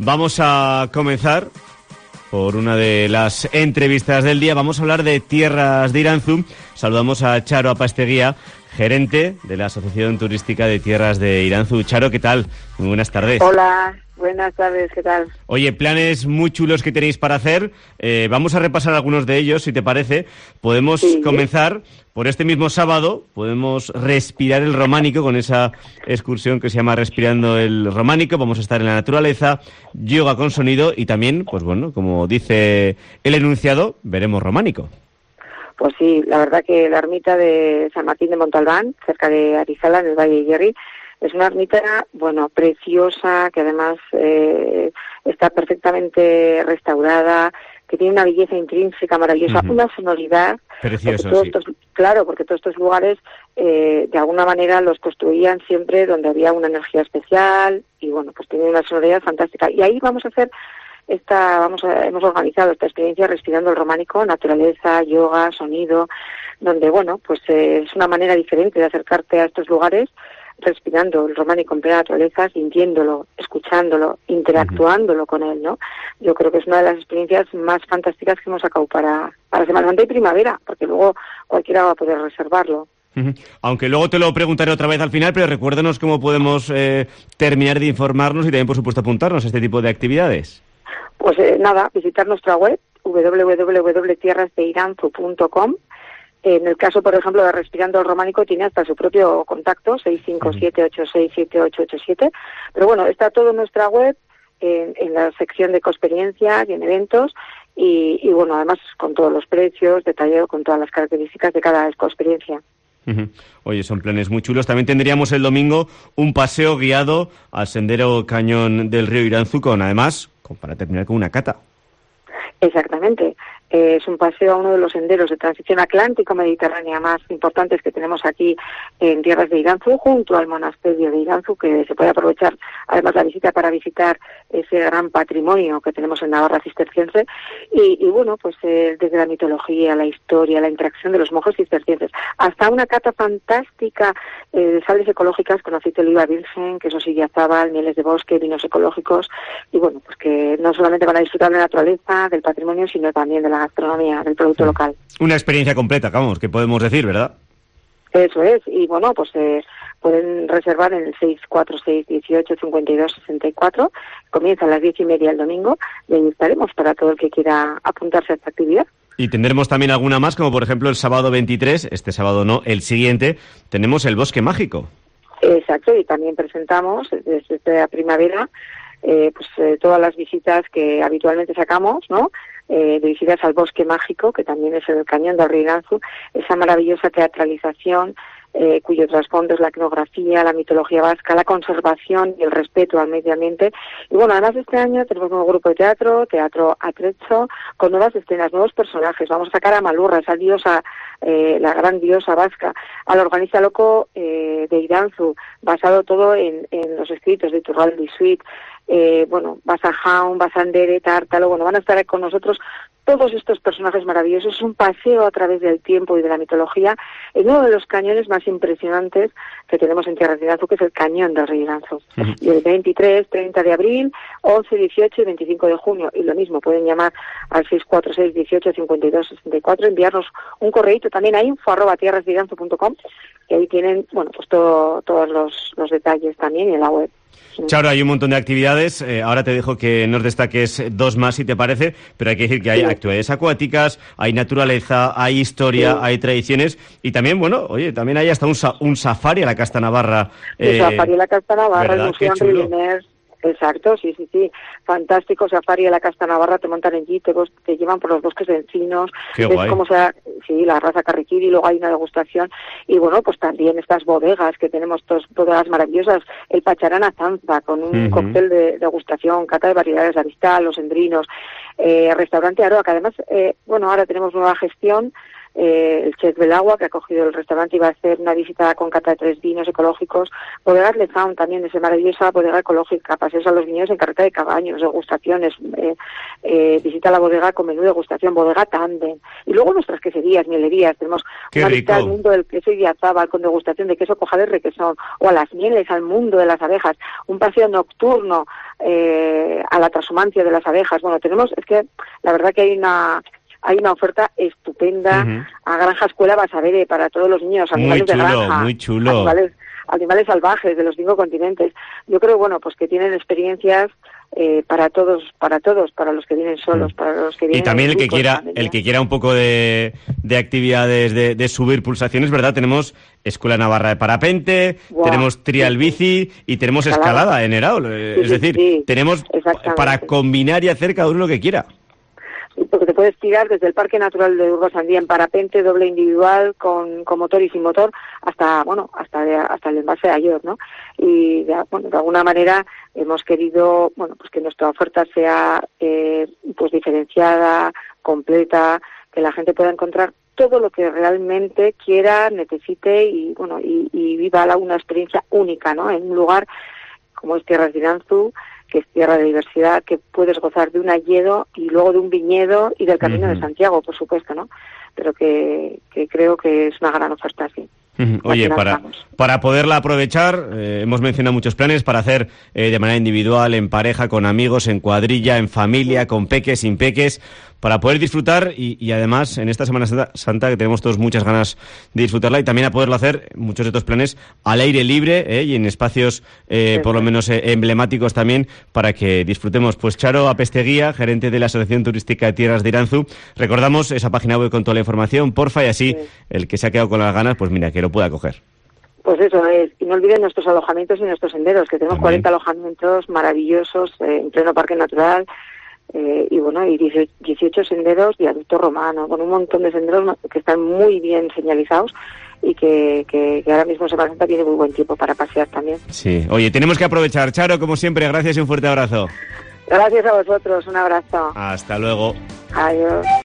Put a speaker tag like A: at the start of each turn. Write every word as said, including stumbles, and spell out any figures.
A: Vamos a comenzar por una de las entrevistas del día. Vamos a hablar de Tierras de Iranzu. Saludamos a Charo Apasteguía, gerente de la Asociación Turística de Tierras de Iranzu. Charo, ¿qué tal? Muy buenas tardes.
B: Hola, buenas tardes, ¿qué tal?
A: Oye, planes muy chulos que tenéis para hacer. Eh, vamos a repasar algunos de ellos, si te parece. Podemos sí. comenzar por este mismo sábado. Podemos respirar el románico con esa excursión que se llama Respirando el Románico. Vamos a estar en la naturaleza, yoga con sonido y también, pues bueno, como dice el enunciado, veremos románico.
B: Pues sí, la verdad que la ermita de San Martín de Montalbán, cerca de Arizala, en el Valle de Hierri, es una ermita, bueno, preciosa, que además eh, está perfectamente restaurada, que tiene una belleza intrínseca maravillosa, uh-huh. una sonoridad.
A: Precioso,
B: todos
A: sí.
B: Estos, claro, porque todos estos lugares, eh, de alguna manera, los construían siempre donde había una energía especial y, bueno, pues tiene una sonoridad fantástica. Y ahí vamos a hacer esta, vamos a, hemos organizado esta experiencia Respirando el Románico, naturaleza, yoga, sonido, donde, bueno, pues eh, es una manera diferente de acercarte a estos lugares, respirando el románico en plena naturaleza, sintiéndolo, escuchándolo, interactuándolo uh-huh. con él, ¿no? Yo creo que es una de las experiencias más fantásticas que hemos sacado para, para Semana Santa y primavera, porque luego cualquiera va a poder reservarlo.
A: Uh-huh. Aunque luego te lo preguntaré otra vez al final, pero recuérdanos cómo podemos eh, terminar de informarnos y también, por supuesto, apuntarnos a este tipo de actividades.
B: Pues eh, nada, visitar nuestra web, doble u doble u doble u punto tierras de iranzu punto com. En el caso, por ejemplo, de Respirando el Románico, tiene hasta su propio contacto, seis cinco siete, ocho seis siete ocho ocho siete. Pero bueno, está todo en nuestra web, en, en la sección de coexperiencias y en eventos. Y, y bueno, además con todos los precios, detallado con todas las características de cada coexperiencia.
A: Uh-huh. Oye, son planes muy chulos. También tendríamos el domingo un paseo guiado al Sendero Cañón del Río Iranzu, con además, con, para terminar con una cata.
B: Exactamente. Eh, es un paseo a uno de los senderos de transición atlántico-mediterránea más importantes que tenemos aquí en Tierras de Iranzu, junto al monasterio de Iranzu, que se puede aprovechar además la visita para visitar ese gran patrimonio que tenemos en Navarra cisterciense. Y, y bueno, pues eh, desde la mitología, la historia, la interacción de los monjes cistercienses, hasta una cata fantástica eh, de sales ecológicas con aceite de oliva virgen, queso sillazabal, mieles de bosque, vinos ecológicos. Y bueno, pues que no solamente van a disfrutar de la naturaleza, del patrimonio, sino también de la gastronomía, del producto local.
A: Una experiencia completa, vamos, que podemos decir, ¿verdad?
B: Eso es, y bueno, pues eh, pueden reservar en el seis cuatro seis, dieciocho, cincuenta y dos, sesenta y cuatro. Comienza a las diez y media el domingo y ahí estaremos para todo el que quiera apuntarse a esta actividad.
A: Y tendremos también alguna más, como por ejemplo el sábado veintitrés, este sábado no, el siguiente, tenemos el Bosque Mágico.
B: Exacto, y también presentamos desde esta primavera eh, pues eh, todas las visitas que habitualmente sacamos, ¿no? Eh, de visitas al Bosque Mágico, que también es el Cañón del Río Iranzu, esa maravillosa teatralización eh, cuyo trasfondo es la etnografía, la mitología vasca, la conservación y el respeto al medio ambiente. Y bueno, además este año tenemos un nuevo grupo de teatro, Teatro Atrecho, con nuevas escenas, nuevos personajes. Vamos a sacar a Malurra, esa diosa, eh, la gran diosa vasca, al organista loco eh, de Iranzu, basado todo en, en los escritos de Iturralde y Suit. Eh, bueno, Basajaun, Basandere, Tártalo, bueno, van a estar con nosotros todos estos personajes maravillosos. Es un paseo a través del tiempo y de la mitología en uno de los cañones más impresionantes que tenemos en Tierras de Iranzu, que es el Cañón del Río Iranzu. Uh-huh. Y el veintitrés, treinta de abril, once, dieciocho y veinticinco de junio. Y lo mismo, pueden llamar al seis cuatro seis, dieciocho, cincuenta y dos, sesenta y cuatro, enviarnos un correíto también a info arroba tierras de iranzu punto com, y ahí tienen, bueno, pues todo, todos los, los detalles también y en la web.
A: Charo, hay un montón de actividades. Eh, ahora te dejo que nos destaques dos más, si te parece, pero hay que decir que hay sí. actividades acuáticas, hay naturaleza, hay historia, sí. hay tradiciones y también, bueno, oye, también hay hasta un, sa- un safari a la Casta Navarra.
B: Eh, el safari a la Casta Navarra, el Museo Enriquiners. Exacto, sí, sí, sí. Fantástico safari a la Casta Navarra, te montan en jeep, te, te llevan por los bosques de encinos.
A: Qué
B: ves
A: guay.
B: Cómo sea, sí, la raza carriquiri, luego hay una degustación. Y bueno, pues también estas bodegas, que tenemos tos, bodegas maravillosas, el Pacharán Azanza, con un uh-huh. cóctel de degustación, cata de variedades de avistal, los endrinos, eh, restaurante Aroa, que además, eh, bueno, ahora tenemos nueva gestión, eh, el chef Belagua, que ha cogido el restaurante y va a hacer una visita con cata de tres vinos ecológicos. Bodegas Lezaun también, esa maravillosa bodega ecológica, paseos a los viñedos en carreta de caballos, degustaciones, eh, eh, visita a la bodega con menú de degustación, bodega Tandem. Y luego nuestras queserías, mielerías, tenemos
A: Qué
B: una
A: rico.
B: visita al mundo del queso Idiazábal con degustación de queso Cojades Requesón, o a las mieles, al mundo de las abejas, un paseo nocturno eh, a la transhumancia de las abejas. Bueno, tenemos, es que la verdad que hay una hay una oferta estupenda uh-huh. a Granja Escuela Basavere para todos los niños, animales
A: muy chulo,
B: de granja,
A: muy chulo.
B: Animales, animales salvajes de los cinco continentes. Yo creo, bueno, pues que tienen experiencias eh, para todos, para todos, para los que vienen solos, mm. para los que vienen
A: y también el que quiera,
B: familia.
A: el que quiera un poco de, de actividades de, de subir pulsaciones, ¿verdad? Tenemos Escuela Navarra de Parapente, wow. tenemos trial bici y tenemos escalada, escalada en Eraul. Sí, es decir,
B: sí,
A: tenemos para combinar y hacer cada uno lo que quiera.
B: Porque te puedes tirar desde el Parque Natural de Urgosandía en parapente, doble individual, con, con motor y sin motor, hasta bueno hasta de, hasta el envase de Ayor, ¿no? Y de, bueno, de alguna manera hemos querido bueno pues que nuestra oferta sea eh, pues diferenciada, completa, que la gente pueda encontrar todo lo que realmente quiera, necesite y bueno y, y viva una experiencia única, ¿no? En un lugar como es Tierras de Iranzu, que es tierra de diversidad, que puedes gozar de un hayedo y luego de un viñedo y del Camino uh-huh. de Santiago, por supuesto, ¿no? Pero que, que creo que es una gran oferta, sí.
A: Uh-huh. Oye, para, para poderla aprovechar, eh, hemos mencionado muchos planes para hacer eh, de manera individual, en pareja, con amigos, en cuadrilla, en familia, con peques, sin peques, para poder disfrutar y, y además en esta Semana Santa, Santa que tenemos todos muchas ganas de disfrutarla y también a poderlo hacer, muchos de estos planes, al aire libre eh, y en espacios eh, sí, por lo menos eh, emblemáticos también para que disfrutemos. Pues Charo Apesteguía, gerente de la Asociación Turística de Tierras de Iranzu, recordamos esa página web con toda la información, porfa, y así sí. el que se ha quedado con las ganas, pues mira, que lo pueda coger.
B: Pues eso es, y no olviden nuestros alojamientos y nuestros senderos, que tenemos también cuarenta alojamientos maravillosos eh, en pleno Parque Natural. Eh, y bueno, y dieciocho senderos, viaducto romano, con un montón de senderos que están muy bien señalizados y que, que, que ahora mismo se presenta, tiene muy buen tiempo para pasear también.
A: Sí, oye, tenemos que aprovechar. Charo, como siempre, gracias y un fuerte abrazo.
B: Gracias a vosotros, un abrazo.
A: Hasta luego.
B: Adiós.